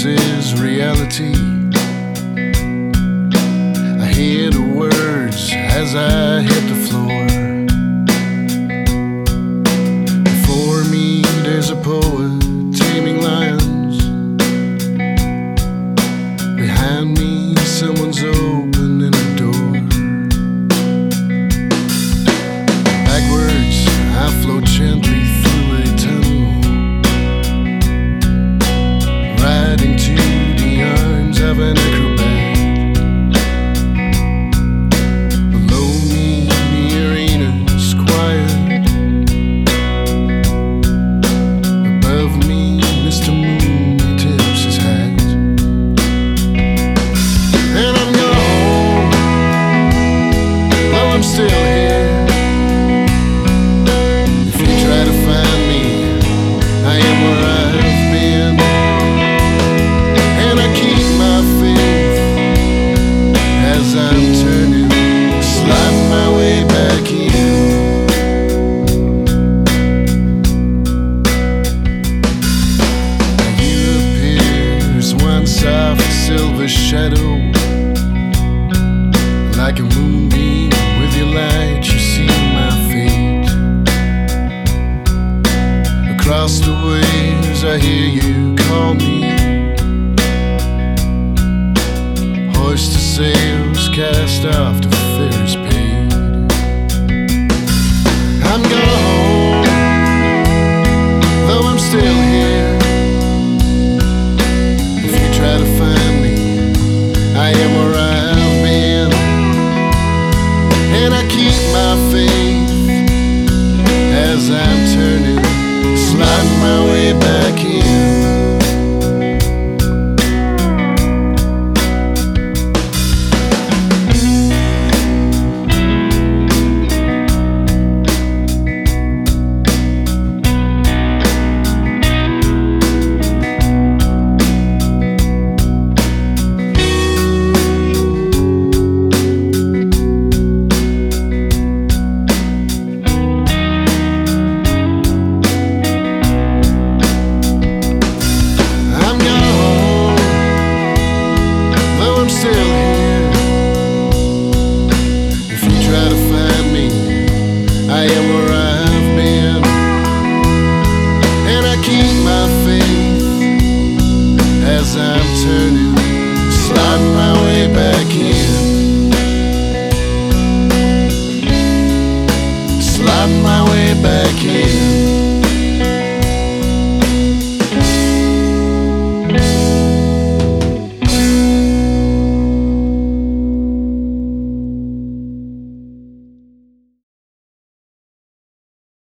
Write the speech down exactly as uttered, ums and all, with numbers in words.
is reality. I hear the words as I hit the floor. Before me there's a poet taming lions. Behind me someone's opening the door. Backwards I float gently through a tunnel, right into the arms of an acrobat. Below me the arena's quiet. Above me Mister Moon, he tips his hat. And I'm gone, well I'm still here. If you try to find me, I am where I've been. And I keep my faith as I'm turning, sliding my way back in. You appear as one soft silver shadow, like a moonbeam with your light you see my fate. Across the waves I hear you call me. Hoist the sails, cast off to